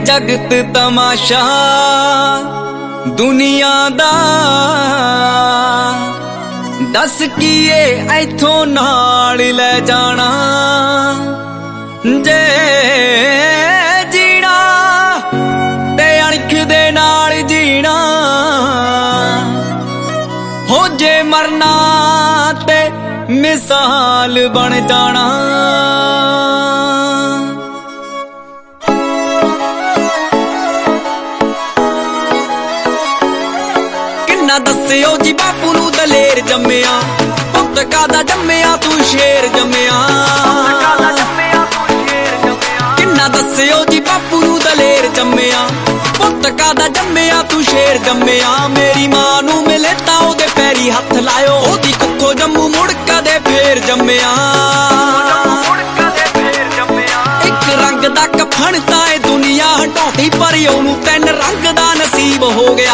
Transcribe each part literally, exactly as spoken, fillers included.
जगत तमाशा दुनिया दा दस कीए इथों नाल ले जाना जे जीना ते अणख दे नाल जीना हो जे मरना ते मिसाल बन जाना। किन्ना दस्सियो जी बापू नू दलेर जम्मिया पुत्त कादा जम्मिया तू शेर जम्मिया। किन्ना दस्सियो जी बापू नू दलेर जम्मिया पुत्त कादा जम्मिया तू शेर जम्मिया। मेरी मां नू मिले तां ओदे पैरी हथ लायो ओदी कुत्थों जम्मू मुड़ कदे फेर जम्मिया। एक रंग दा कफन ताए दुनिया हटाउंदी पर ओनू तीन रंग दा नसीब हो गया।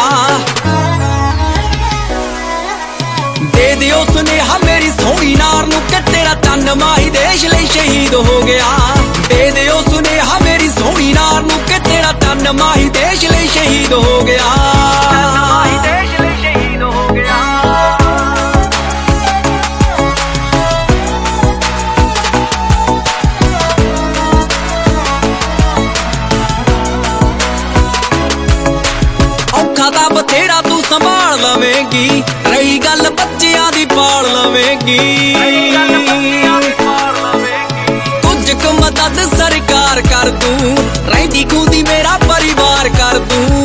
दे दियो सुनेहा मेरी सोहनी नार नू कि तेरा चन्न माही देश लई शहीद हो गया। दे दियो सुनेहा मेरी सोहनी नार नू कि तेरा चन्न माही देश लई शहीद हो गया। औखा दा बथेरा तू संभाल लवेंगी रही गल बच्चियां दी पाल लवेंगी। कुछ क मदद सरकार कर दूं रहिंदी खूंदी मेरा परिवार कर दूं।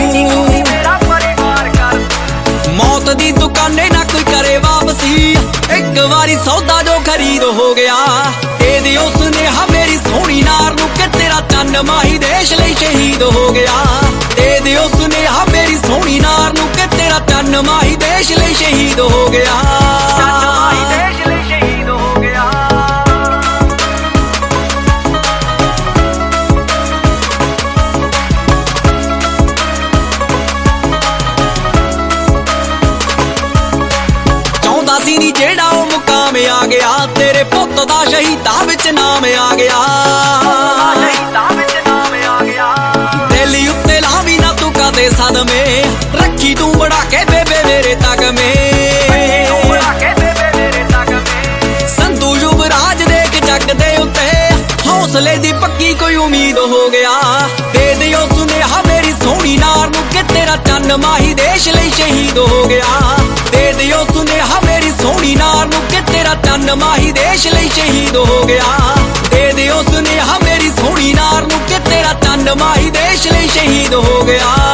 मौत दी दुकाने ना कोई करे वापसी एक बारी सौदा जो खरीद हो गया। दे दियो सुनेहा मेरी सोहनी नार नू कि तेरा चन्न माही देश लई शहीद हो गया। दे दियो सुनेहा मेरी सोहनी नार नू कि तेरा चन्न माही देश लई शहीद हो गया। चाहुंदा सी नी जेड़ा ओ मुकाम आ गया तेरे पुत्त दा शहीदां विच नाम आ गया। दिल्ली उत्ते लावी ना तू कदे सदमे रखी तू बढ़ा के बेबे मेरे तग में। संधू युवराज देख जग दे उत्ते हौसले दी पक्की कोई उम्मीद हो गया। दे दियो सुनेहा मेरी सोहनी नार नू कि तेरा चन्न माही देश लई शहीद हो गया। दे दियो सुनेहा मेरी सोहनी नार नू कि तेरा चन्न माही देश लई शहीद हो गया। दे दियो सुनेहा मेरी सोहनी नार नू कि तेरा चन्न माही देश लई शहीद हो गया।